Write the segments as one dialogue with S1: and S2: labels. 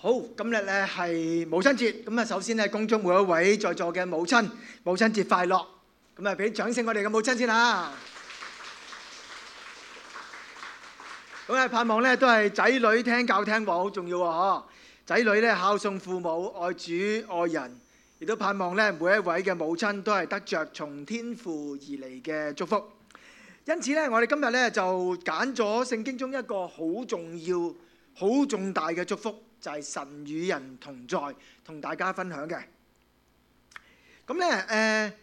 S1: 好，今日咧係母親節，咁啊首先咧恭祝每一位在座嘅母親節快樂，咁啊俾掌聲我哋嘅母親先嚇。咁啊盼望咧都係仔女聽教聽話好重要喎，嗬！仔女咧孝順父母、愛主愛人，亦都盼望咧每一位嘅母親都係得着從天父而嚟嘅祝福。因此咧，我哋今日咧就揀咗聖經中一個好重要、好重大嘅祝福。就係神與人同在，同大家分享嘅。咁咧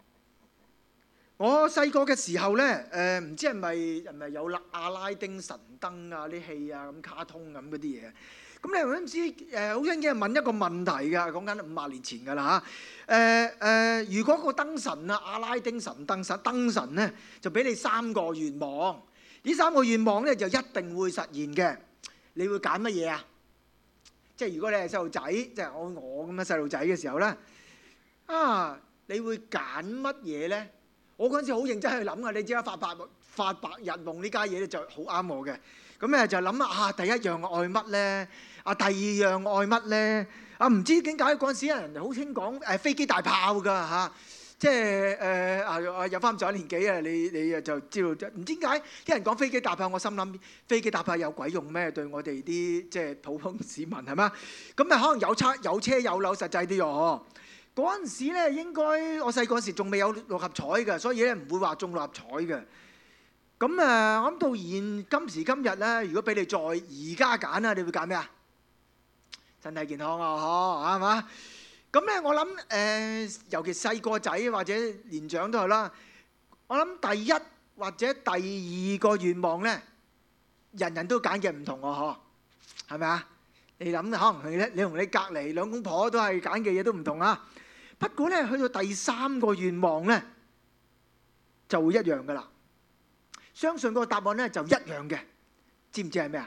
S1: 我細個嘅時候咧，唔知係咪有阿拉丁神燈啊啲戲啊咁卡通咁嗰啲嘢。咁咧我都唔知好想嘅問一個問題㗎，講緊50年前㗎啦嚇。如果個燈神啊，阿拉丁神燈神咧，就俾你3個願望，呢3個願望咧就一定會實現嘅。你會揀乜嘢啊？即係如果你係細路仔，即係我咁嘅細路仔嘅時候咧，你會揀乜嘢咧？我嗰陣時好認真去諗啊！你知啦，發白日夢呢家嘢咧就好啱我嘅。咁咧就諗啊，第一樣愛乜咧？第二樣愛乜咧？唔知點解嗰陣時人哋好興講飛機大炮㗎嚇。即係有翻咁上下年紀啊，你就知道，唔知點解啲人講飛機大炮，我心諗飛機大炮有鬼用咩？對我哋啲即係普通市民係嘛？咁可能有車有樓實際啲喎。嗰陣時咧，應該我細個時仲未有六合彩嘅，所以咧唔會話中六合彩嘅。咁我諗到今時今日咧，如果俾你再而家揀啊，你會揀咩啊？身體健康啊，係嘛？咁咧，我諗尤其細個仔或者年長都係啦。我諗第一或者第二個願望咧，人人都揀嘅唔同喎，係咪啊？你諗可能你同你隔離兩公婆都係揀嘅嘢都唔同啊。不過咧，去到第3個願望咧，就會一樣噶啦。相信個答案咧就一樣嘅，知唔知係咩啊？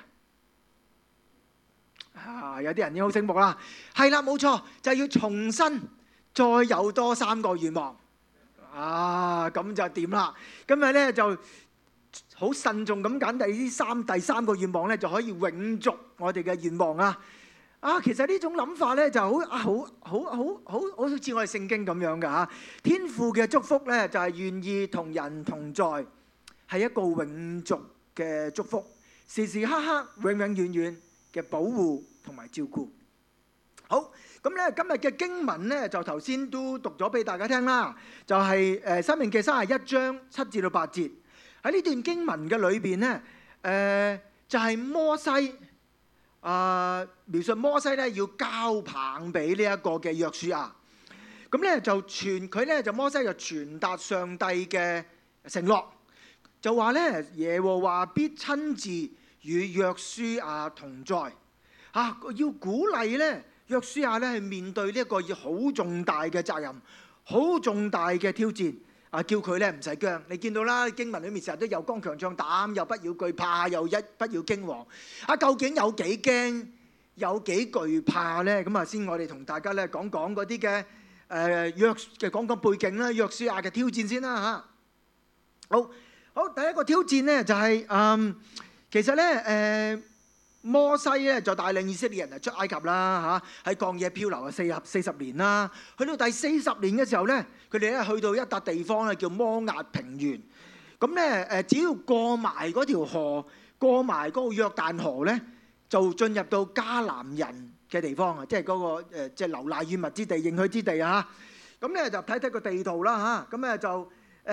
S1: 有啲人已經好醒目啦，係啦，冇錯，就係要重新再有多3個願望，咁就掂啦。今日咧就好慎重咁揀第三個願望咧，就可以永續我哋嘅願望啊！其實呢種諗法咧就好似我哋聖經咁樣嘅嚇。天父嘅祝福咧就係願意同人同在，係一個永續嘅祝福，時時刻刻、永永遠遠嘅保護同埋照顧。好，咁咧今日嘅經文咧就頭先都讀咗俾大家聽啦，就係申命記31章7至到8節。喺呢段經文嘅裏邊咧，就係摩西描述摩西咧要交棒俾呢一個嘅約書亞。咁咧摩西就傳達上帝嘅承諾，就話咧耶和華必親自與約書亞同在，要鼓勵咧約書亞咧去面對呢一個好重大嘅責任、好重大嘅挑戰，叫佢咧唔使驚。你見到啦，經文裏面成日都有剛強壯膽，又不要懼怕，又不要驚惶。究竟有幾驚、有幾懼怕咧？咁先我哋同大家咧講講嗰啲嘅講講背景啦，約書亞嘅挑戰先啦嚇。好，第一個挑戰咧就係其實咧摩西咧就帶領以色列人出埃及啦嚇，喺曠野漂流40年啦。去到第40年嘅時候咧，佢哋咧去到一笪地方咧叫摩押平原。咁咧只要過埋嗰條河，過埋嗰個約旦河咧，就進入到迦南人嘅地方啊，即係嗰個即係流奶與蜜之地、應許之地啊。咁咧就睇睇個地圖啦嚇。咁咧就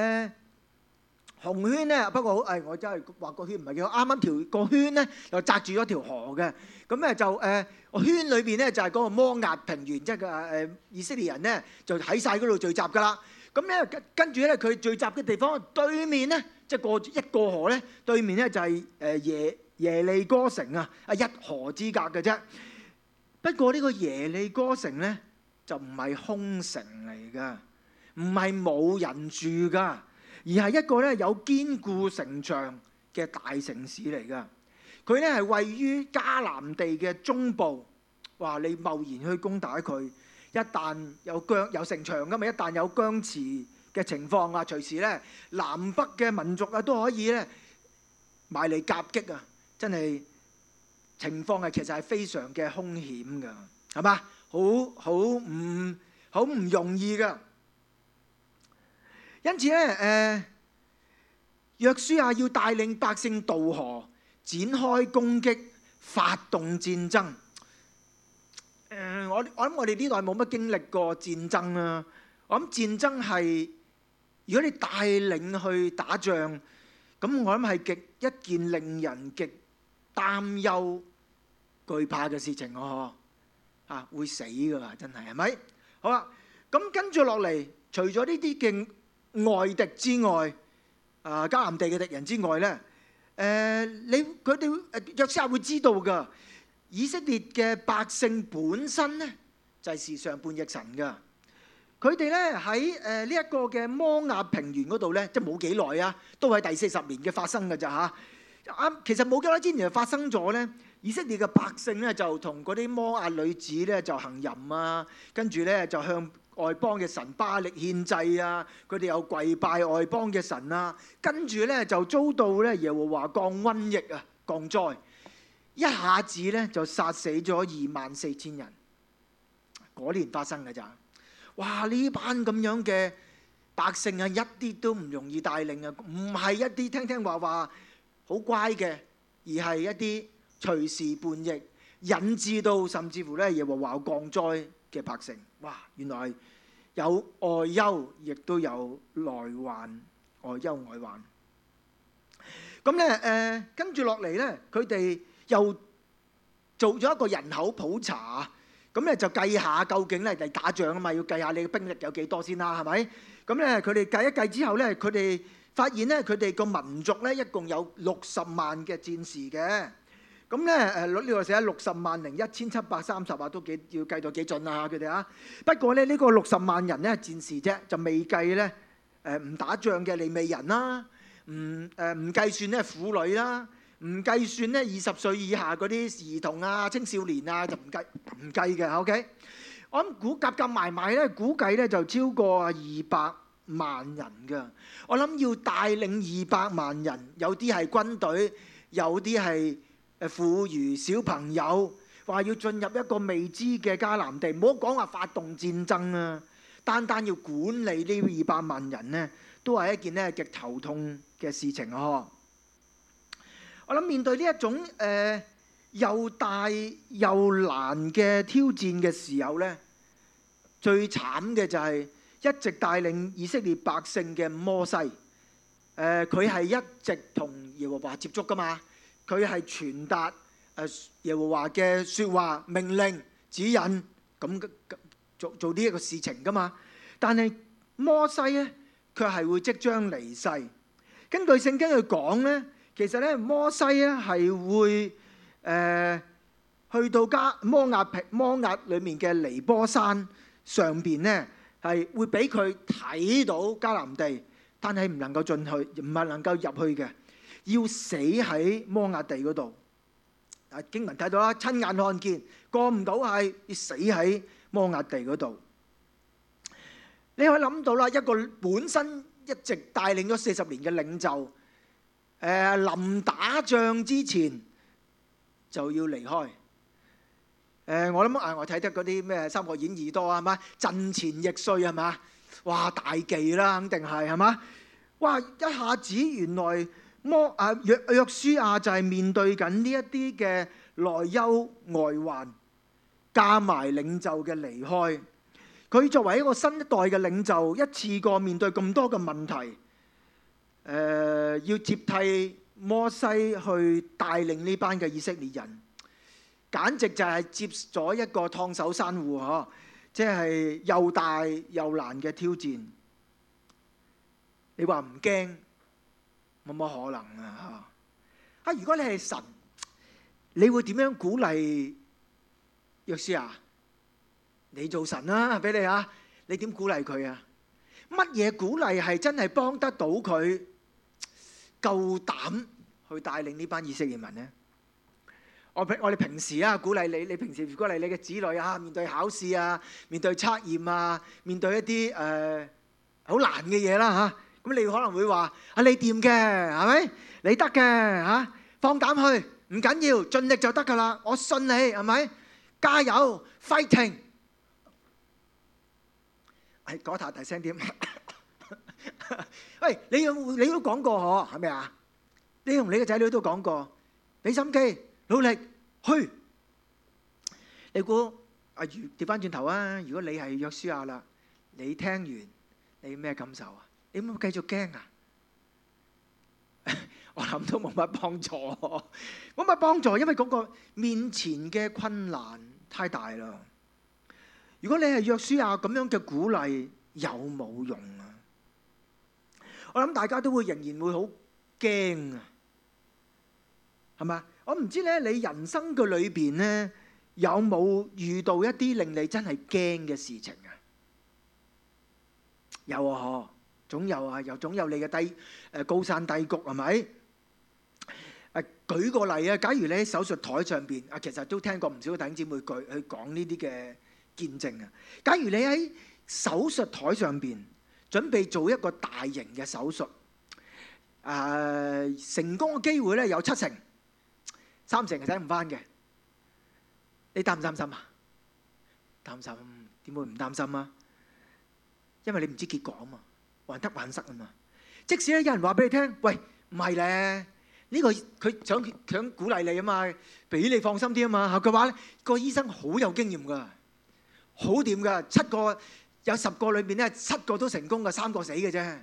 S1: 紅圈咧，不過我真係畫個圈唔係幾好，啱啱個圈咧又擲住咗條河嘅。咁咧就個圈裏邊咧就係嗰個摩押平原，即係以色列人咧就喺晒嗰度聚集㗎啦。咁咧跟住咧佢聚集嘅地方對面咧，即係一個河咧，對面咧就係耶利哥城啊，一河之隔嘅啫。不過呢個耶利哥城咧就唔係空城嚟㗎，唔係冇人住㗎。而係一個咧有堅固城牆嘅大城市嚟㗎。佢咧係位於迦南地嘅中部。哇！你貿然去攻打佢，一旦有城牆㗎嘛，一旦有僵持嘅情況啊，隨時咧南北嘅民族都可以咧埋嚟夾擊啊！真係情況其實係非常嘅兇險㗎，係嘛？好唔容易㗎。因此咧，約書亞要帶領百姓渡河，展開攻擊，發動戰爭。我諗我哋呢代冇乜經歷過戰爭啦。我諗戰爭係如果你帶領去打仗，咁我諗係一件令人極擔憂、懼怕嘅事情喎。會死㗎啦，真係咪？好啦，咁跟住落嚟，除咗呢啲嘅外敵之外，迦南地嘅敵人之外咧，佢哋約書亞會知道㗎，以色列嘅百姓本身咧就係時常叛逆神㗎。佢哋咧喺呢一個嘅摩押平原嗰度咧，即係冇幾耐啊，都係第40年嘅發生㗎咋嚇。其實冇幾耐之前就發生咗咧，以色列嘅百姓咧就同嗰啲摩押女子咧就行淫啊，跟住咧就向外邦嘅神巴力獻祭啊，佢哋又跪拜外邦嘅神啊，跟住咧就遭到咧耶和華降瘟疫啊，降災，一下子咧就殺死咗24,000人。嗰年發生㗎咋？哇！呢班咁樣嘅百姓啊，一啲都唔容易帶領啊，唔係一啲聽聽話話好乖嘅，而係一啲隨時叛逆，引致到甚至乎咧耶和華降災嘅百姓。哇！原來有外憂，亦都有內患，外憂外患。咁咧跟住落嚟咧，佢哋又做咗一個人口普查。咁咧就計下究竟咧嚟打仗啊嘛，要計下你嘅兵力有幾多先啦，係咪？咁咧佢哋計一計之後咧，佢哋發現咧佢哋個民族咧一共有60萬嘅戰士嘅。咁咧呢個寫60萬零1730啊，都要計到幾準啊佢哋啊。不過咧呢個60萬人咧戰士啫，就未計咧唔打仗嘅利未人啦，唔計算咧婦女啦。唔計算咧20歲以下嗰啲兒童啊、青少年啊，就唔計嘅。OK， 我諗夾埋埋咧，估計咧就超過200萬人㗎。我諗要帶領200萬人，有啲係軍隊，有啲係婦孺小朋友，話要進入一個未知嘅迦南地，唔好講話發動戰爭啊，單要管理呢200萬人咧，都係一件咧極頭痛嘅事情啊！我諗面對呢一種又大又難嘅挑戰嘅時候咧，最慘嘅就係一直帶領以色列百姓嘅摩西。佢係一直同耶和華接觸噶嘛，佢係傳達耶和華嘅説話、命令、指引咁做呢一個事情噶嘛。但係摩西咧，卻係會即將離世。根據聖經去講咧。其實咧，摩西咧係會去到摩押裏面嘅尼波山上邊咧，係會俾佢睇到迦南地，但係唔能夠進去，唔係能夠入去嘅，要死喺摩押地嗰度。經文睇到啦，親眼看見，過唔到係要死喺摩押地嗰度。你可以諗到啦，一個本身一直帶領咗40年嘅領袖。臨打仗之前就要離開。我諗我睇得嗰啲咩《三國演義》多係嘛？陣前易帥係嘛？哇，大忌啦，肯定係嘛？哇！一下子原來約書亞就係面對緊呢一啲嘅內憂外患，加埋領袖嘅離開。佢作為一個新一代嘅領袖，一次過面對咁多嘅問題。要接替摩西去帶領呢班嘅以色列人，簡直就係接咗一個燙手山芋嗬，即係又大又難嘅挑戰。你話唔驚，冇乜可能啊！如果你係神，你會點樣鼓勵約書亞？你做神啦，俾你啊！你點鼓勵佢啊？乜嘢鼓勵係真係幫得到佢？夠膽去帶領呢班以色列民呢？我哋平時鼓勵你平時鼓勵你嘅子女面對考試面對測驗面對一啲好難嘅嘢啦咁你可能會話你掂嘅係咪？你得嘅放膽去，唔緊要，盡力就得㗎啦。我信你，係咪？加油 ，fighting！ 講下大聲啲。喂，你都講過嗬，係咪啊？你同你嘅仔女都講過，俾心機，努力去。你估調翻轉頭啊？如果你係約書亞啦，你聽完你咩感受啊？你會唔會繼續驚啊？我諗都冇乜幫助，冇乜幫助，因為嗰個面前嘅困難太大啦。如果你係約書亞咁樣嘅鼓勵，有冇用啊？我諗大家都會仍然會好驚啊，係咪？我唔知咧，你人生嘅裏邊咧，有冇遇到一啲令你真係驚嘅事情啊？有啊，嗬，總有啊，總有你嘅高山低谷，係咪？舉個例啊，假如你喺手術台上邊啊，其實都聽過唔少弟兄姊妹去講呢啲嘅見證啊。假如你喺手術台上邊準備做一個大型嘅手術，成功嘅機會咧有7成，3成係睇唔翻嘅。你擔唔擔心啊？擔心，點會唔擔心啊？因為你唔知結果啊嘛，患得患失啊嘛。即使咧有人話俾你聽，喂，唔係咧。呢個佢想鼓勵你啊嘛，俾你放心啲啊嘛。佢話咧，個醫生好有經驗噶，好掂噶，7個有10個裏邊咧，7個都成功噶，3個死嘅啫。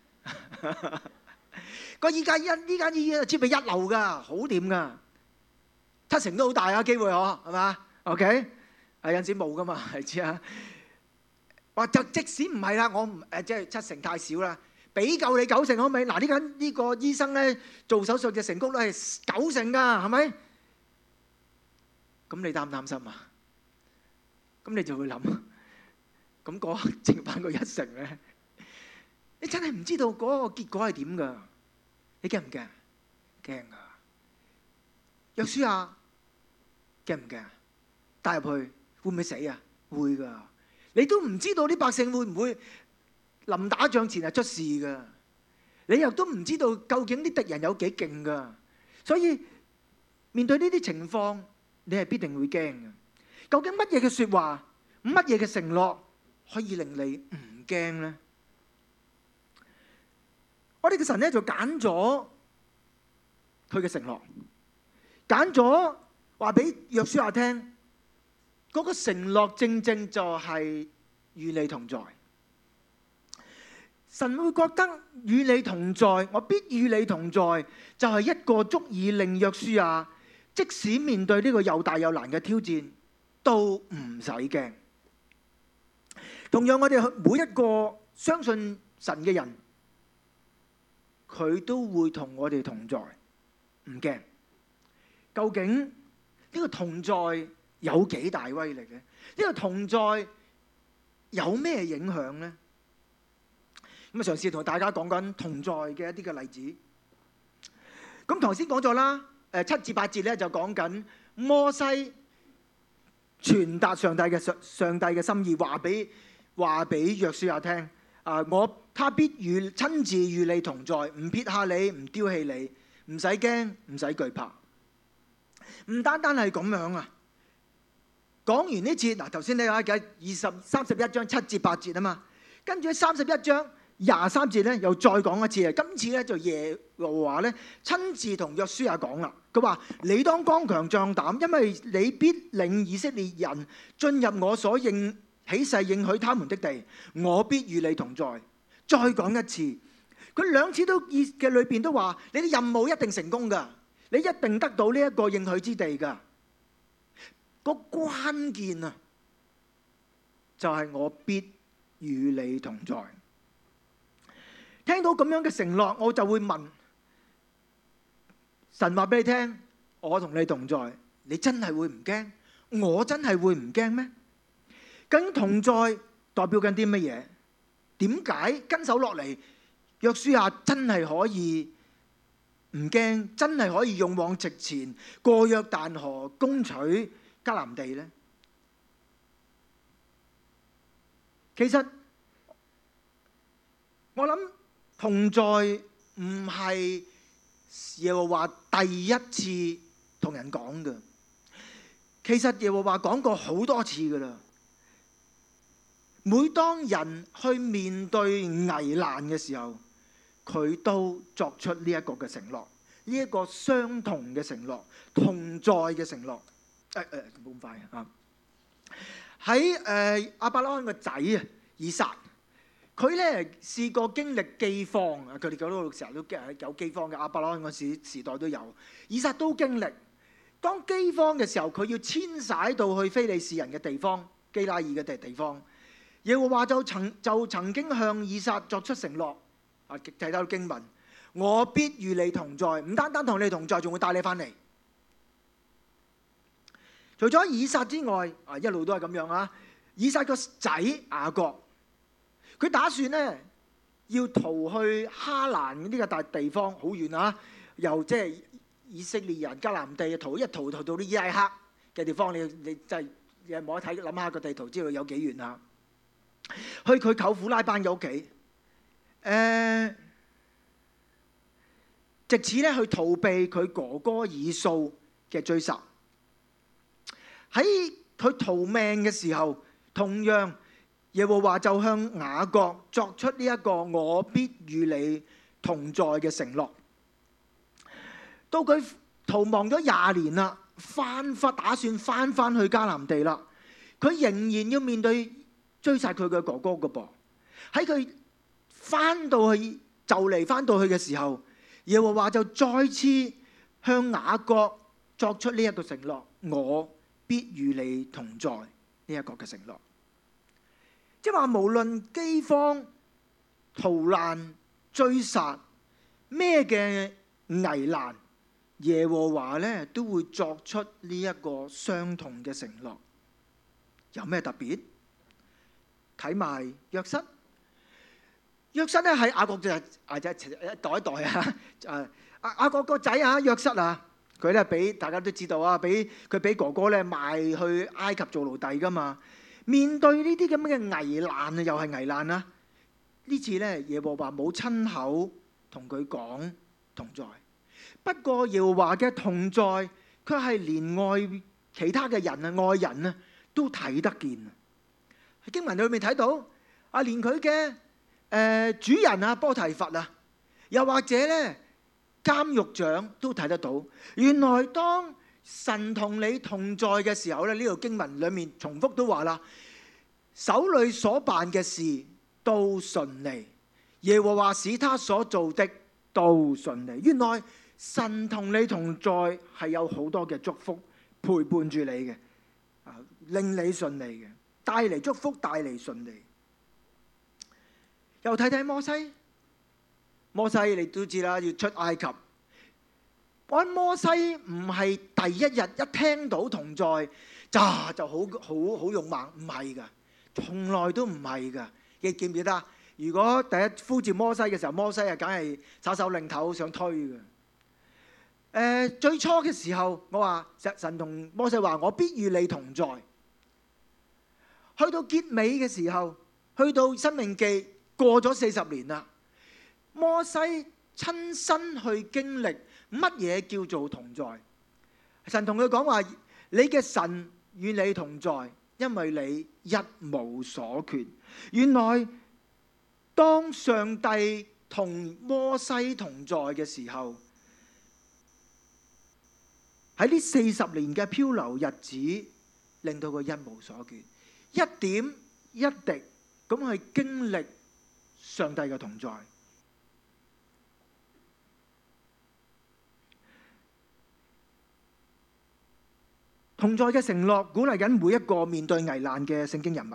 S1: 呢間醫院設備一流噶，好掂噶，7成都好大啊機會嗬，係嘛 ？OK， 有陣時冇噶嘛，係知啊。話就即使唔係啦，我唔即係7成太少啦。俾夠你9成可唔可以？嗱，呢個醫生咧做手術嘅成功率係9成㗎，係咪？咁你擔唔擔心啊？咁你就會諗，咁嗰剩翻個1成咧，你真係唔知道嗰個結果係點㗎？你驚唔驚？驚㗎！約書亞驚唔驚？帶入去會唔會死啊？會㗎！你都唔知道啲百姓會唔會臨打仗前係出事㗎，你又都唔知道究竟啲敵人有幾勁㗎，所以面對呢啲情況，你係必定會驚嘅。究竟乜嘢嘅説話，乜嘢嘅承諾可以令你唔驚咧？我哋嘅神咧就揀咗佢嘅承諾，揀咗話俾約書亞聽，嗰個承諾正正就係與你同在。神會覺得與你同在，我必與你同在，就係一個足以令約書亞即使面對呢個又大又難嘅挑戰，都唔使驚。同樣，我哋每一個相信神嘅人，佢都會同我哋同在，唔驚。究竟呢個同在有幾大威力嘅？呢個同在有咩影響呢？咁啊，嘗試同大家講緊同在嘅一啲嘅例子。咁頭先講咗啦，7至8節咧就講緊摩西傳達上帝嘅心意，話俾約書亞聽。他必親自與你同在，唔撇下你，唔丟棄你，唔使驚，唔使懼怕。唔單單係咁樣啊！講完呢節嗱，頭先你話嘅31章7至8節啊嘛，跟住喺31章23節咧，又再講一次啊！今次咧就耶和華咧親自同約書亞講啦。佢話：你當剛強壯膽，因為你必領以色列人進入我所起誓應許他們的地，我必與你同在。再講一次，佢2次都嘅裏邊都話：你嘅任務一定成功㗎，你一定得到呢一個應許之地㗎。個關鍵啊，就係我必與你同在。聽到咁樣嘅承諾，我就會問神話俾你聽，我同你同在，你真係會唔驚？我真係會唔驚咩？究竟同在代表緊啲乜嘢？點解跟手落嚟，約書亞真係可以唔驚，真係可以勇往直前，過約旦河，攻取迦南地呢？其實我諗同在唔係耶和華第一次同人講嘅。其實耶和華講過好多次噶啦。每當人去面對危難嘅時候，佢都作出呢一個嘅承諾，呢一個相同嘅承諾，同在嘅承諾。冇咁快啊！喺亞伯拉罕個仔啊，以撒，佢咧試過經歷饑荒啊！佢哋嗰度成日都有饑荒嘅，亞伯拉罕嗰時代都有，以撒都經歷。當饑荒嘅時候，佢要遷徙到去非利士人嘅地方，基拉耳嘅地方。耶和華就曾經向以撒作出承諾啊！睇到經文，我必與你同在，唔單單同你同在，仲會帶你翻嚟。除咗以撒之外，一路都係咁樣啊！以撒個仔雅各，佢打算咧要逃去哈蘭呢個大地方，好遠啊！由即係以色列人迦南地逃到啲伊拉克嘅地方，你真係有冇得睇？諗下個地圖，知道有幾遠啊？去佢舅父拉班嘅屋企，藉此咧去逃避佢哥哥以掃嘅追殺。喺佢逃命嘅時候，同樣耶和華就向雅各作出呢一個我必與你同在嘅承諾。到佢逃亡咗20年啦，打算翻去迦南地啦，佢仍然要面對追殺佢嘅哥哥嘅噃。喺佢翻到去嘅時候，耶和華就再次向雅各作出呢一個承諾，我必與你同在，呢一個嘅承諾。即係話無論饑荒、逃難、追殺咩嘅危難，耶和華咧都會作出呢一個相同嘅承諾。有咩特別？睇埋約瑟。約瑟咧喺雅各就一代啊，雅各個仔啊約瑟啊，佢咧俾大家都知道啊，佢俾哥哥咧賣去埃及做奴隸噶嘛。面對呢啲咁嘅危難啊，又係危難啦。呢次咧耶和華冇親口同佢講同在，不過耶和華嘅同在，佢係連愛其他嘅人啊，愛人啊都睇得見啊。喺經文裏面睇到啊，連佢嘅主人啊波提乏啊，又或者咧監獄長都睇得到。原來當神同你同在嘅時候咧，呢度經文裏面重複都話啦，手裏所辦嘅事都順利，耶和華使他所做的都順利。原來神同你同在係有好多嘅祝福陪伴住你嘅，令你順利嘅，帶嚟祝福，帶嚟順利。又睇睇摩西，摩西你都知啦，要出埃及。我諗摩西唔係第一日一聽到同在就好勇猛，唔係噶，從來都唔係噶。你記唔記得？如果第一呼召摩西嘅時候，摩西啊梗係耍手擰頭想推嘅。最初嘅時候，我話神同摩西話我必與你同在。去到結尾嘅時候，去到申命記過咗40年啦，摩西親身去經歷乜嘢叫做同在。神同佢講話，你嘅神與你同在，因為你一無所缺。原來當上帝同摩西同在嘅時候，喺呢40年嘅漂流日子，令到佢一無所缺，一點一滴咁去經歷上帝嘅同在。同在嘅承諾鼓勵緊每一個面對危難嘅聖經人物。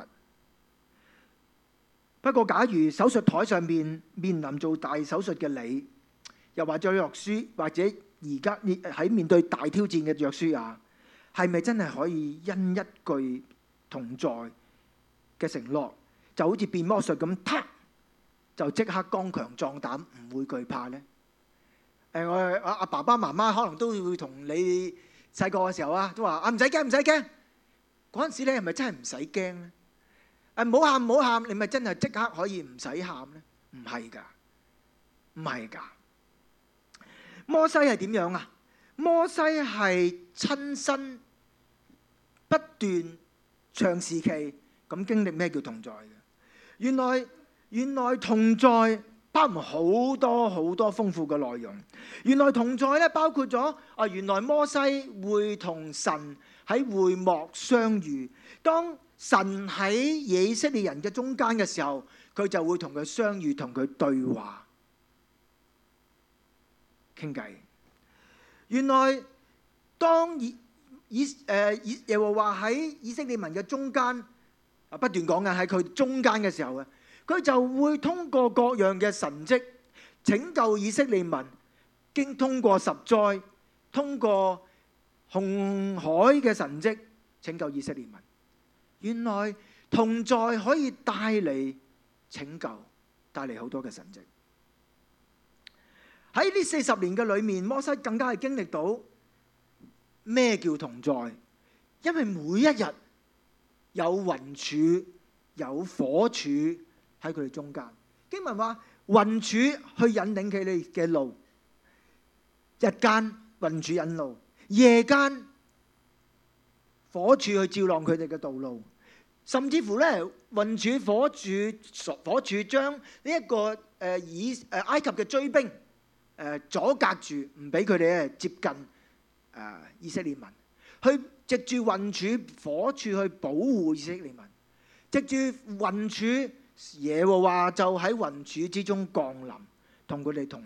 S1: 不過，假如手術台上面臨做大手術嘅你，又或者約書，或者而家喺面對大挑戰嘅約書亞，係咪真係可以因一句同在嘅承諾，就好似變魔術咁，就即刻剛強壯膽，唔會懼怕呢？我爸爸媽媽可能都會同你細個嘅時候啊，都話唔使驚，唔使驚。嗰陣時你係咪真係唔使驚咧？唔好喊，唔好喊，你咪真係即刻可以唔使喊咧？唔係㗎，唔係㗎。 摩西係點樣啊？摩西係親身不斷長時期咁經歷咩叫同在嘅。原來同在包含好多好多豐富嘅內容。原來同在咧包括咗原來摩西會同神喺會幕相遇。當神喺以色列人嘅中間嘅時候，佢就會同佢相遇，同佢對話傾偈。原來當耶和華喺以色列民嘅中間不斷講緊喺佢中間嘅時候，佢就會通過各樣嘅神蹟拯救以色列民，通過十災，通過紅海嘅神蹟拯救以色列民。原來同在可以帶嚟拯救，帶嚟好多嘅神蹟。喺呢40年嘅裏面，摩西更加係經歷到咩叫同在，因為每一日有雲柱有火柱喺佢哋中間。經文話雲柱去引領佢哋嘅路，日間雲柱引路，夜間火柱去照亮佢哋嘅道路。甚至乎咧，雲柱火柱將呢一個埃及嘅追兵阻隔住，唔俾佢哋咧接近以色列民。去藉住雲柱火柱去保護以色列民，藉住雲柱，耶和華就喺雲柱之中降臨，同佢哋同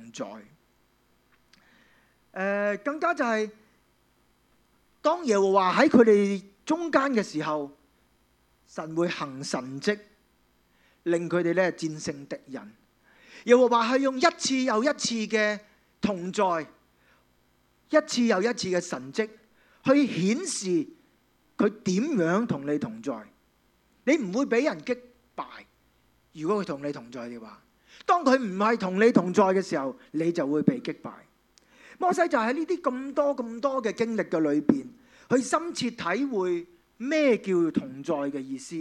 S1: 在。更加就係當耶和華喺佢哋中間嘅時候，神會行神蹟，令佢哋咧戰勝敵人。耶和華係用一次又一次嘅同在，一次又一次嘅神蹟，去顯示佢點樣同你同在。你唔會俾人擊敗，如果佢同你同在嘅話。當佢唔係同你同在嘅時候，你就會被擊敗。摩西就喺呢啲咁多嘅經歷嘅裏邊，去深切體會咩叫同在嘅意思。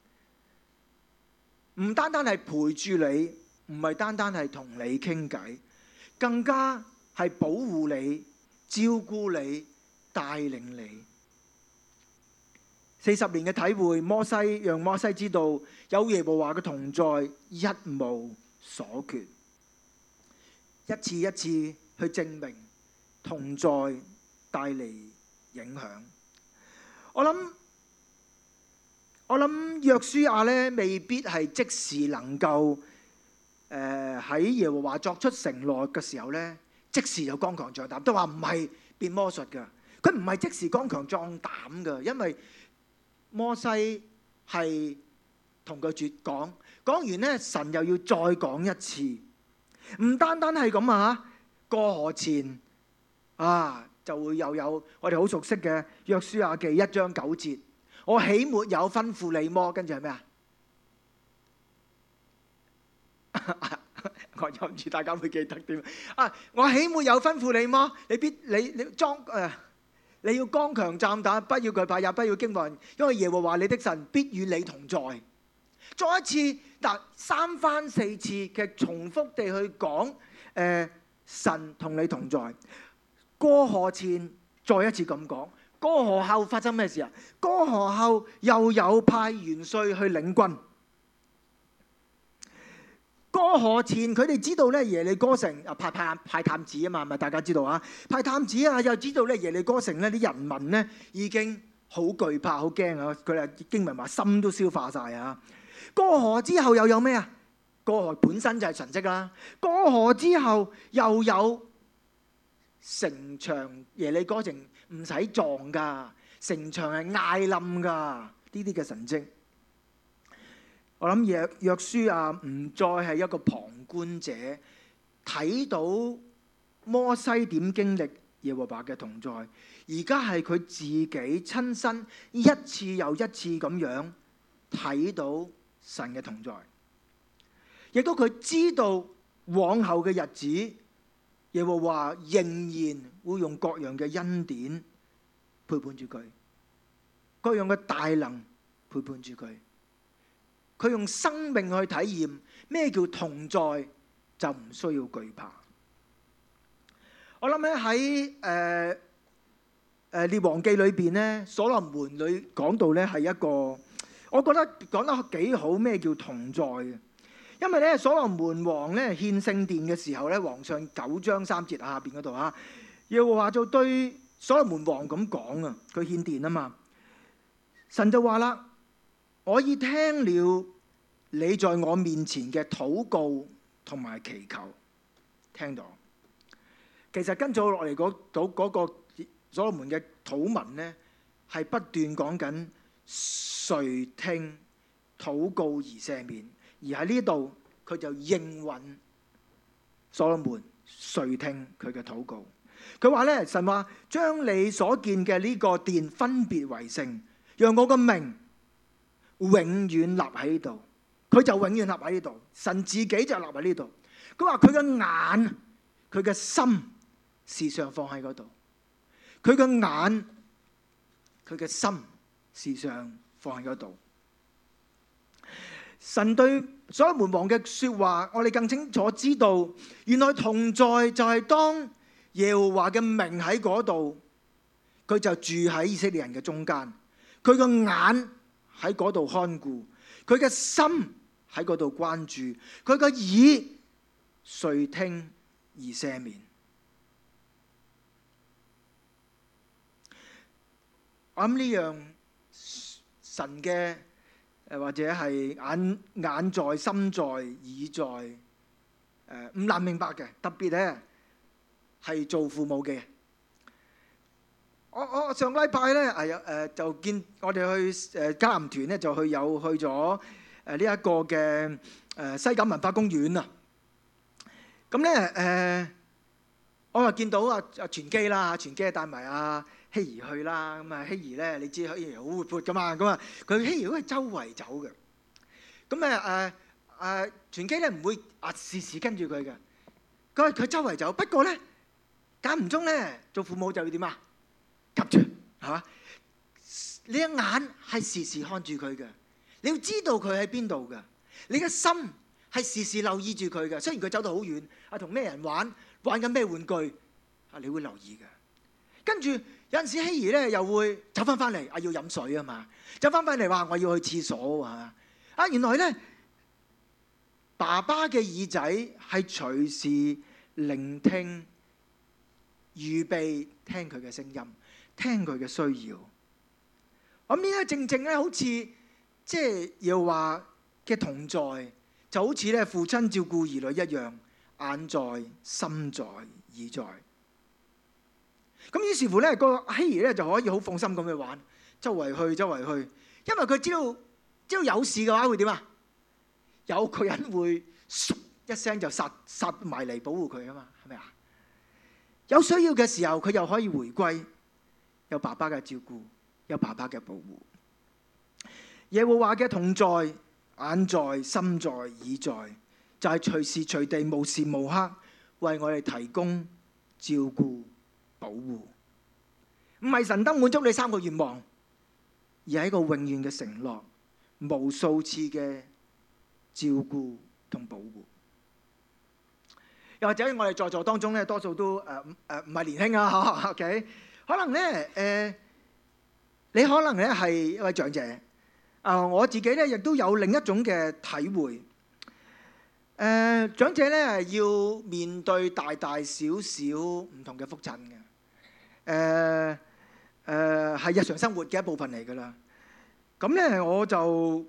S1: 唔單單係陪住你，唔係單單係同你傾偈，更加係保護你、照顧你、帶領你。40年嘅體會，讓摩西知道有耶和華嘅同在，一無所缺。一次一次去證明同在帶嚟影響。我諗約書亞咧，未必係即時能夠喺耶和華作出承諾嘅時候咧，即時就剛強壯膽。都話唔係變魔術㗎，佢唔係即時剛強壯膽㗎，因為摩西係同佢講完咧，神又要再講一次。唔單單係咁啊！過河前就會又有我哋好熟悉嘅約書亞記1章9節。我豈沒有吩咐你麼？跟住係咩啊？我諗住大家會記得點啊！我豈沒有吩咐你麼？你要剛強壯膽，不要懼怕，也不要驚惶，因為耶和華你的神必與你同在。再一次3番4次嘅重複地去講神同你同在。過河前再一次咁講。過河後發生咩事啊？過河後又有派元帥去領軍。過河前佢哋知道咧耶利哥城派探子啊嘛，係咪大家知道啊？派探子啊，又知道咧耶利哥城咧啲人民咧已經好懼怕、好驚啊！佢哋經文話心都消化晒啊！過河之後又有咩啊？過河本身就係神蹟啦。過河之後又有城牆，耶利哥城唔使撞噶，城牆係嗌冧噶，呢啲嘅神蹟。我諗約書亞唔再係一個旁觀者，睇到摩西點經歷耶和華嘅同在，而家係佢自己親身一次又一次咁樣睇到神嘅同在，亦都佢知道往後嘅日子，耶和華仍然會用各樣嘅恩典陪伴住佢，各樣嘅大能陪伴住佢。佢用生命去體驗咩叫同在，就唔需要懼怕。 我諗咧喺列王記裏邊咧，所羅門裏講到咧係一個，我覺得講得幾好，咩叫同在嘅？因為咧所羅門王咧獻聖殿嘅時候咧，皇上9章3節下邊嗰度啊，耶和華就對所羅門王咁講啊，佢獻殿啊嘛，神就話啦：我已聽了你在我面前嘅禱告同埋祈求，聽到。其實跟住落嚟嗰個所羅門嘅禱文咧，係不斷講緊垂聽禱告而赦免，而喺呢度佢就應允所羅門垂聽佢嘅禱告。佢話咧，神話將你所建嘅呢個殿分別為聖，讓我個名永遠立喺呢度。佢就永遠立喺呢度，神自己就立喺呢度。佢話佢嘅眼、佢嘅心時常放喺嗰度，佢嘅眼、佢嘅心時常放喺嗰度。神對所羅門王嘅說話，我哋更清楚知道，原來同在就係當耶和華嘅名喺嗰度，佢就住喺以色列人嘅中間。佢個眼喺嗰度看顧，佢嘅心喺嗰度關注，佢個耳垂聽而赦免。我諗呢樣神嘅或者係眼在心在耳在唔難明白嘅，特別咧係做父母嘅。我上個禮拜咧就見我哋去迦南團咧就去咗呢一個嘅西九文化公園啊。咁咧我又見到阿全基啦，全基帶埋阿希兒去啦。咁啊希兒咧，你知希兒好活潑噶嘛，咁啊佢希兒都係周圍走嘅。咁全基咧唔會時時跟住佢嘅，佢周圍走。不過咧間唔中咧做父母就要點啊？及住係嘛？你嘅眼係時時看住佢嘅，你要知道佢喺邊度嘅。你嘅心係時時留意住佢嘅。雖然佢走到好遠，同咩人玩緊咩玩具，你會留意嘅。跟住有陣時希兒咧又會走翻嚟，要飲水啊嘛，走翻嚟話我要去廁所啊。原來咧爸爸嘅耳仔係隨時聆聽、預備聽佢嘅聲音，聽佢嘅需要。咁呢個正正咧，好似即係要話嘅同在，就好似咧父親照顧兒女一樣，眼在、心在、耳在。咁於是乎咧，個希兒咧就可以好放心咁去玩，周圍去，因為佢知道有事嘅話會點啊？有個人會一聲就殺埋嚟保護佢啊嘛，係咪啊？有需要嘅時候，佢又可以回歸，有爸爸嘅照顧，有爸爸嘅保護。耶和華嘅同在，眼在、心在、耳在，就係隨時隨地、無時無刻為我哋提供照顧、保護。唔係神得滿足你3個願望，而係一個永遠嘅承諾，無數次嘅照顧同保護。又或者我哋在座當中咧，多數都唔係年輕啊，嚇 ，OK？ 可能咧你可能咧係一位長者。我自己咧亦都有另一種嘅體會。長者咧要面對大大小小唔同嘅覆診嘅，係日常生活嘅一部分嚟㗎啦。咁咧我就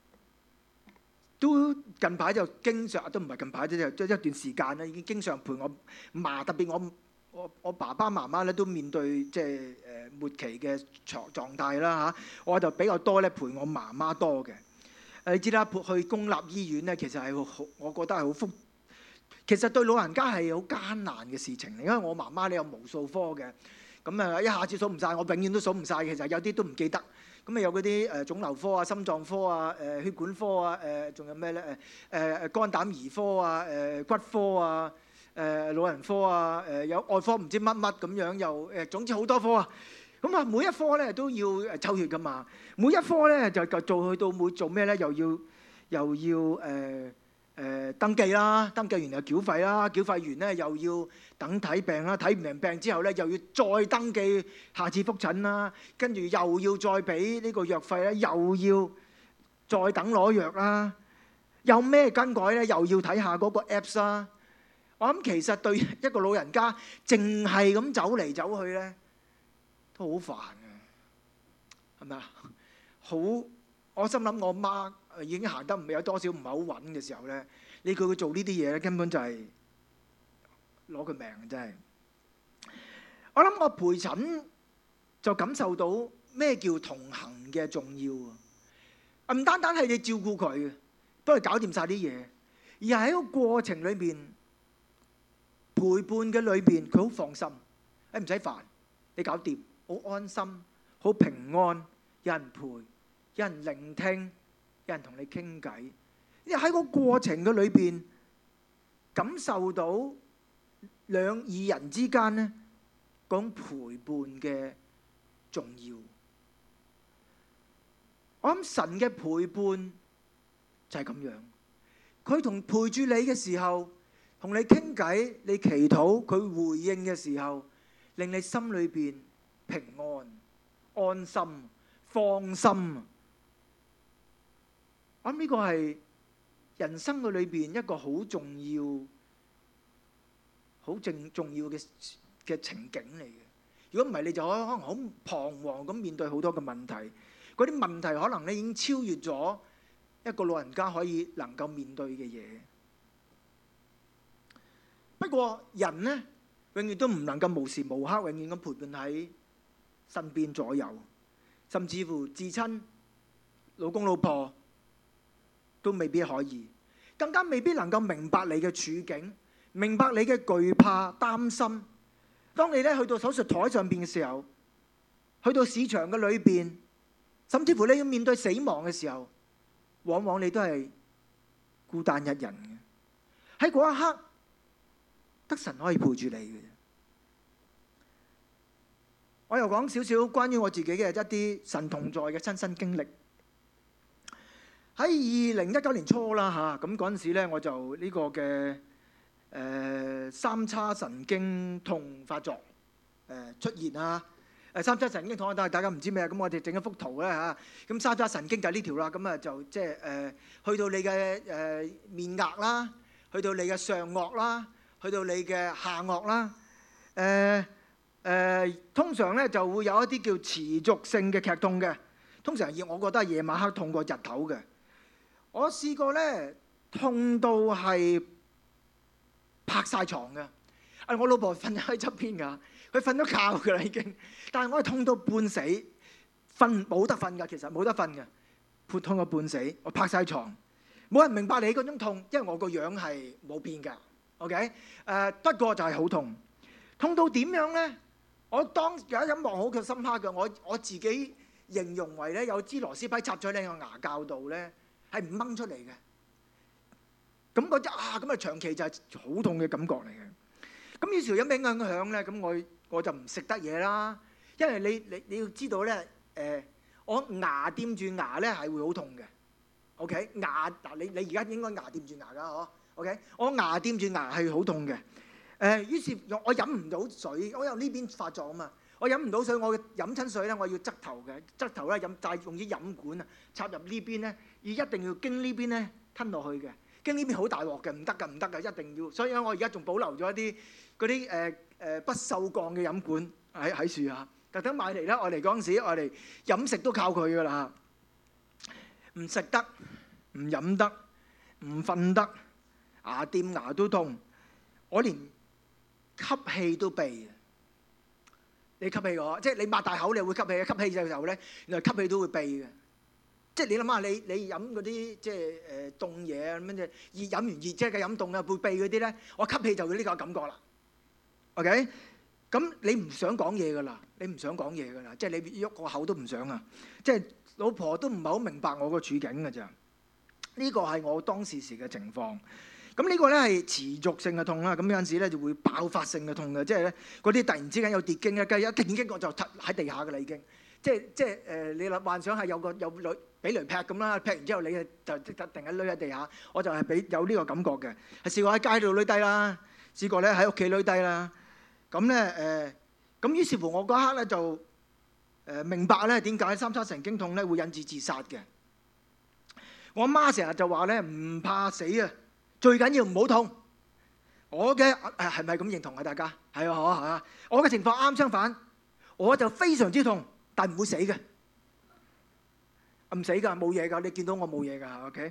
S1: 都近排就經常，都唔係近排啫，即係一段時間咧，已經經常陪我嫲，特別我爸爸媽媽咧都面對即係末期嘅狀態啦嚇，我就比較多咧陪我媽媽多嘅。你知啦，去公立醫院咧，其實係好，我覺得係好其實對老人家係好艱難嘅事情嚟，因為我媽媽咧有無數科嘅，咁一下子數唔晒，我永遠都數唔晒。其實有啲都唔記得。咁有嗰啲腫瘤科啊、心臟科啊、血管科啊、仲有咩咧？肝膽胰科啊、骨科啊、老人科啊、有外科唔知乜乜咁樣，又總之好多科啊。咁每一科咧都要抽血噶嘛，每一科咧就做去到每做咩咧，又要登記啦，登記完又繳費啦，繳費完咧又要等睇病啦，睇完病之後咧又要再登記下次覆診啦，跟住又要再俾呢個藥費咧，又要再等攞藥啦，有咩更改咧又要睇下嗰個 Apps 啦。我諗其實對一個老人家淨係咁走嚟走去咧，都好煩嘅，係咪啊？好，我心諗我媽已經行得有多少唔係好穩嘅時候咧，你叫佢做呢啲嘢咧，根本就係攞佢命嘅真係。我諗我陪診就感受到咩叫同行嘅重要啊！唔單單係你照顧佢，幫佢搞掂晒啲嘢，而係喺個過程裏邊陪伴嘅裏邊，佢好放心，唔使煩，你搞掂，好安心，好平安，有人陪，有人聆聽，有人同你傾偈。你喺個過程嘅裏邊感受到二人之間咧講陪伴嘅重要。我諗神嘅陪伴就係咁樣，佢同陪住你嘅時候，同你傾偈，你祈禱，佢回應嘅時候，令你心裏邊平安、安心、放心。我諗呢個係人生嘅裏邊一個好重要、好重要嘅情景嚟嘅。如果唔係，你就可能好彷徨咁面對好多嘅問題。嗰啲問題可能咧已經超越咗一個老人家可以能夠面對嘅嘢。不過人咧永遠都唔能夠無時無刻永遠咁陪伴喺身邊左右，甚至乎至親老公老婆都未必可以，更加未必能夠明白你嘅處境，明白你嘅懼怕擔心。當你咧去到手術台上邊嘅時候，去到市場嘅裏邊，甚至乎你要面對死亡嘅時候，往往你都係孤單一人嘅。喺嗰一刻，得神可以陪住你嘅。我又講少少關於我自己嘅一啲神同在嘅親身經歷。喺2019年初啦嚇，咁嗰陣時咧我就呢個嘅三叉神經痛發作出現啊。三叉神經痛，但係大家唔知咩，咁我哋整一幅圖咧嚇。咁三叉神經就係呢條啦，咁啊就即係去到你嘅面額啦，去到你嘅上顎啦，去到你嘅下顎啦。通常咧就會有一啲叫持續性嘅劇痛嘅，通常我覺得係夜晚黑痛過日頭嘅。我試過咧痛到係拍晒床嘅，我老婆瞓喺側邊㗎，佢瞓咗覺㗎啦已經，但係我係痛到半死，瞓冇得瞓㗎，其實冇得瞓嘅，痛到半死，我拍晒床，冇人明白你嗰種痛，因為我個樣係冇變㗎 ，OK？ 不過就係好痛，痛到點樣咧？我當有一幕好嘅深刻嘅，我自己形容為咧有支螺絲批插咗喺你個牙膠度咧，係唔掹出嚟嘅。咁嗰隻咁啊長期就係好痛嘅感覺嚟嘅。咁於是有咩影響咧？咁我就唔食得嘢啦，因為你要知道咧，我牙掂住牙咧係會好痛嘅。OK， 牙嗱你而家應該牙掂住牙㗎嗬。OK， 我牙掂住牙係好痛嘅。於是我飲唔到水，我由呢邊發作啊嘛，我飲唔到水，我飲親水咧，我要側頭嘅，側頭咧飲，但係用啲飲管啊插入呢邊咧，而一定要經呢邊咧吞落去嘅，經呢邊好大鑊嘅，唔得㗎，一定要，所以我而家仲保留咗一啲嗰啲不鏽鋼嘅飲管喺樹下，特登買嚟啦，我嚟嗰陣時，我哋飲食都靠佢㗎啦，唔食得，唔飲得，唔瞓得，牙掂牙都痛，我連吸氣都避，你吸氣我，即係你擘大口你會吸氣，吸氣嘅時候咧，原來吸氣都會避嘅。即係你諗下，你飲嗰啲即係凍嘢咁樣嘅，熱飲完熱即係飲凍啊，會避嗰啲咧，我吸氣就會呢個感覺啦。OK， 咁你唔想講嘢㗎啦，即係你喐個口都唔想啊，即係老婆都唔係好明白我個處境㗎咋。呢個係我當時嘅情況。咁呢個咧係持續性嘅痛啦，咁有陣時咧就會爆發性嘅痛嘅，即係咧嗰啲突然之間有跌經咧，一跌經我就喺地下㗎啦已經， 你幻想係有雷俾雷劈咁啦，劈完之後你就即刻突然間攣喺地下，我就係俾有呢個感覺嘅。係試過喺街度攣低啦，試過咧喺屋企攣低啦。咁咧咁於是乎我嗰一刻咧就明白咧點解三叉神經痛咧會引致自殺嘅。我阿媽成日就話咧唔怕死啊，最緊要唔好痛。我嘅係咪咁認同啊？大家係啊，我嘅情況啱相反，我就非常之痛，但唔會死嘅，唔死㗎，冇嘢㗎。你見到我冇嘢㗎 ，OK？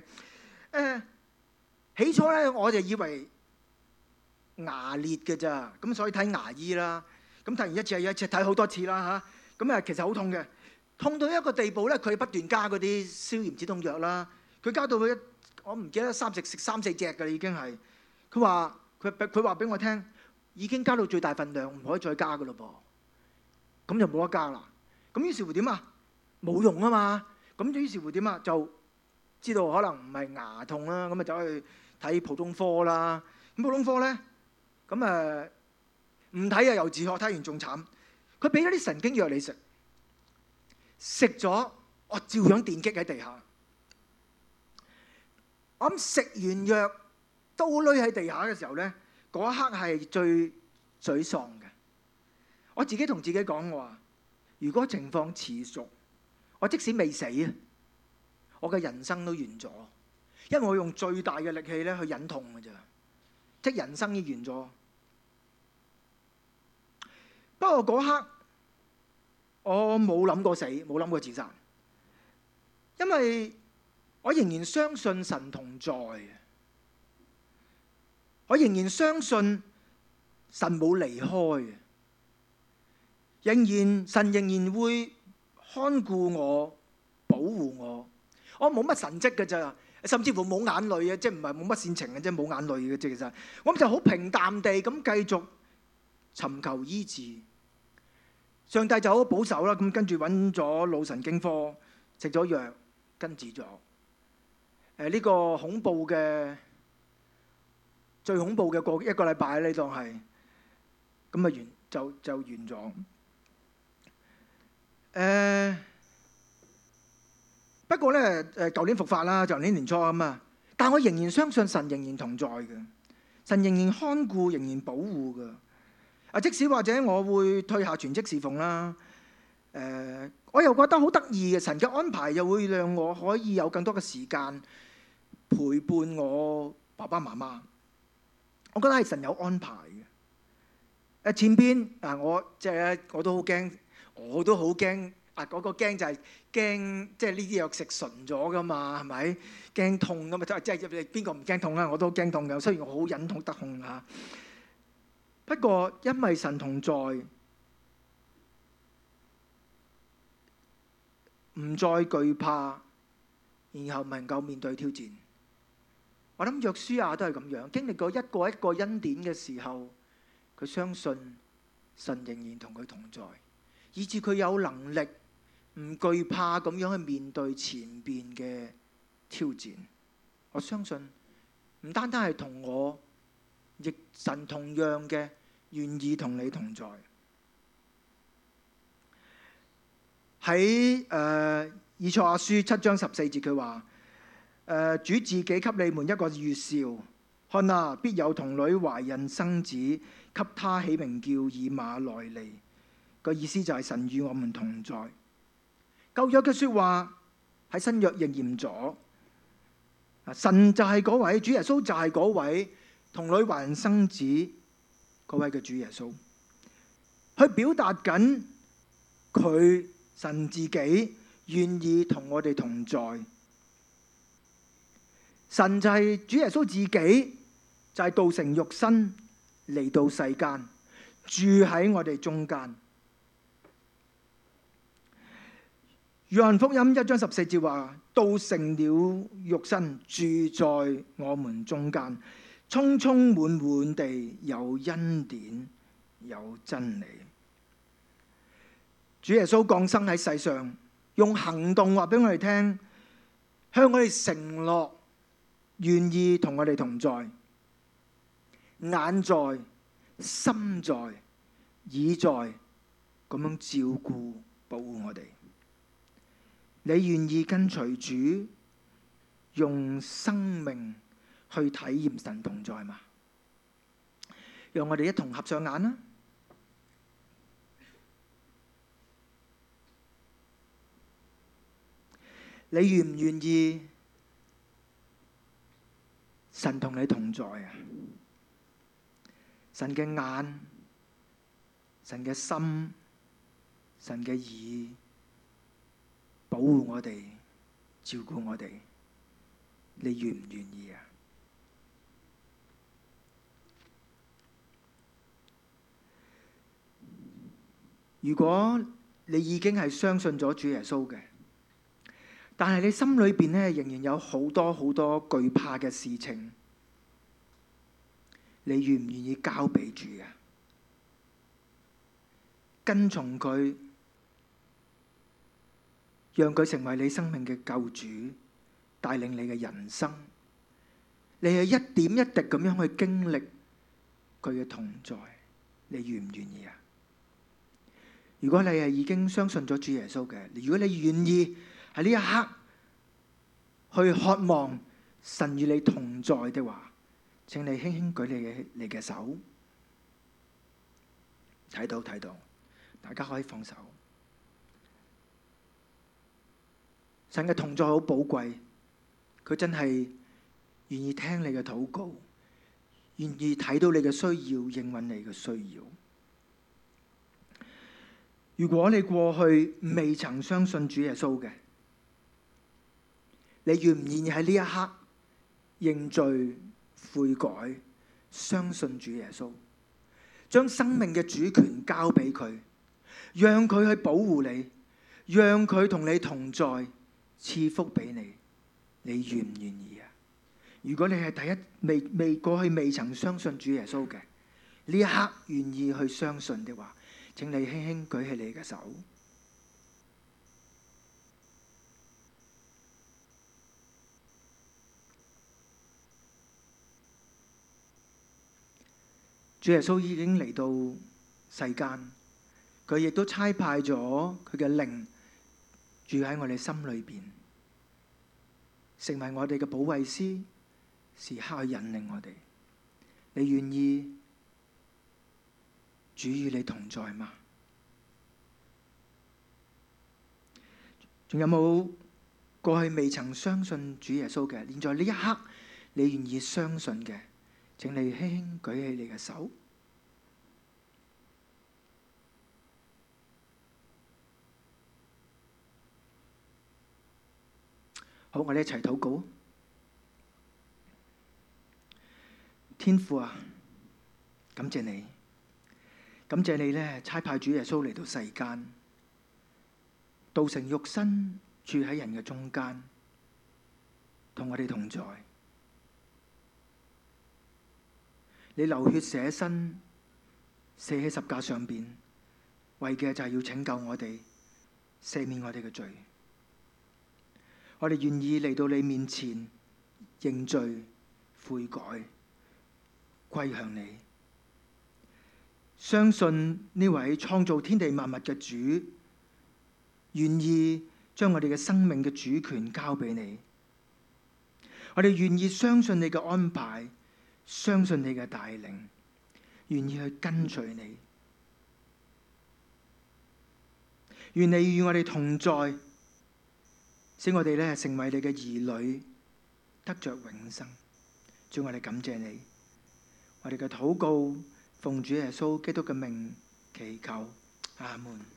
S1: 起初咧我就以為牙裂嘅咋，咁所以睇牙醫啦。咁睇完一次又一次，睇好多次啦嚇。咁其實好痛嘅，痛到一個地步咧，佢不斷加嗰啲消炎止痛藥啦。佢加到佢，我唔記得食3-4隻㗎啦，已經係。佢話俾我聽，已經加到最大份量，唔可以再加㗎咯噃。咁就冇得加啦。咁於是乎點啊？冇用啊嘛。咁於是乎點啊？就知道可能唔係牙痛啦，咁走去睇普通科啦。咁普通科咧，咁唔睇啊又自學，睇完仲慘。佢俾咗啲神經藥你食，食咗我照樣電擊喺地下。我諗食完藥都攣喺地下嘅時候咧，嗰一刻係最沮喪嘅。我自己同自己講，我話如果情況持續，我即使未死啊，我嘅人生都完咗，因為我用最大嘅力氣咧去忍痛嘅咋，即係人生已完咗。不過嗰刻我冇諗過死，冇諗過自殺，因為我仍然相信神同在，我仍然相信神冇離開，神仍然會看顧我、保護我。我冇乜神蹟嘅咋，甚至乎冇眼淚嘅，即係唔係冇乜煽情嘅，即係冇眼淚嘅啫。其實我就好平淡地咁繼續尋求醫治。上帝就好保守啦，咁跟住揾咗腦神經科，食咗藥，根治咗。呢個恐怖嘅最恐怖嘅一個禮拜呢，當係咁啊就完咗。不過咧舊年復發啦，就年初咁啊，但我仍然相信神仍然同在嘅，神仍然看顧，仍然保護嘅。即使或者我會退下全職侍奉啦，我又覺得好得意嘅，神嘅安排又會讓我可以有更多嘅時間陪伴我爸爸媽媽。我覺得係神有安排嘅。前邊我都好驚，嗰個驚就係驚，即係呢啲藥食純咗噶嘛，係咪？驚痛噶嘛，即係邊個唔驚痛啊？我都驚痛嘅，雖然我好忍痛得控嚇。不過因為神同在，唔再懼怕，然後能夠面對挑戰。我諗約書亞都係咁樣，經歷過一個恩典嘅時候，佢相信神仍然同佢同在，以致佢有能力唔懼怕咁樣去面對前邊嘅挑戰。我相信唔單單係同我，亦神同樣嘅願意同你同在。喺以賽亞書7章14節佢話：主自己給你們一個預兆，看啊，必有童女懷孕生子，給他起名叫以馬內利。個意思就係神與我們同在。舊約嘅說話喺新約應驗咗。神就係嗰位，主耶穌就係嗰位童女懷孕生子嗰位嘅主耶穌，去表達緊佢神自己願意同我哋同在。神就係主耶穌自己，就係道成肉身嚟到世間，住喺我哋中間。約翰福音1章14節話：道成了肉身，住在我們中間，充充滿滿地有恩典有真理。主耶穌降生喺世上，用行動話俾我哋聽，向我哋承諾願意同我哋同在，眼在心在耳在咁樣照顧保護我哋。 你願意跟隨主，用生命去體驗神同在嗎？讓我哋一同合上眼啦。你願唔願意神同你同在啊？神嘅眼、神嘅心、神嘅耳，保護我哋、照顧我哋，你願唔願意啊？如果你已經係相信咗主耶穌嘅，但係你心裏邊咧仍然有好多好多懼怕嘅事情，你願唔願意交俾主啊？跟從佢，讓佢成為你生命嘅救主，帶領你嘅人生。你係一點一滴咁樣去經歷佢嘅同在，你願唔願意啊？如果你係已經相信咗主耶穌嘅，如果你願意喺呢一刻去渴望神與你同在的話，請你輕輕舉你嘅手。睇到，大家可以放手。神嘅同在好寶貴，佢真係願意聽你嘅禱告，願意睇到你嘅需要，應允你嘅需要。如果你過去未曾相信主耶穌嘅，你願唔願意喺呢一刻認罪悔改，相信主耶穌，將生命嘅主權交俾佢，讓佢去保護你，讓佢同你同在，賜福俾你，你願唔願意啊？如果你係過去未曾相信主耶穌嘅，呢一刻願意去相信的話，請你輕輕舉起你嘅手。主耶穌已經嚟到世間，佢亦都差派咗佢嘅靈住喺我哋心裏邊，成為我哋嘅保惠師，時刻去引領我哋。你願意主與你同在嗎？仲有冇過去未曾相信主耶穌嘅？現在呢一刻你願意相信嘅，請你輕輕舉起你嘅手。好，我哋一齊禱告。天父啊，感謝你，感謝你咧，差派主耶穌嚟到世間，道成肉身，住喺人嘅中間，同我哋同在。你流血捨身，死喺十架上邊，為嘅就係要拯救我哋，赦免我哋嘅罪。我哋願意嚟到你面前認罪悔改，歸向你，相信呢位創造天地萬物嘅主，願意將我哋嘅生命嘅主權交俾你。我哋願意相信你嘅安排，相信你嘅帶領，願意去跟隨你。願你與我哋同在，使我哋咧成為你嘅兒女，得着永生。主，我哋感謝你，我哋嘅禱告奉主耶穌基督嘅名祈求，阿門。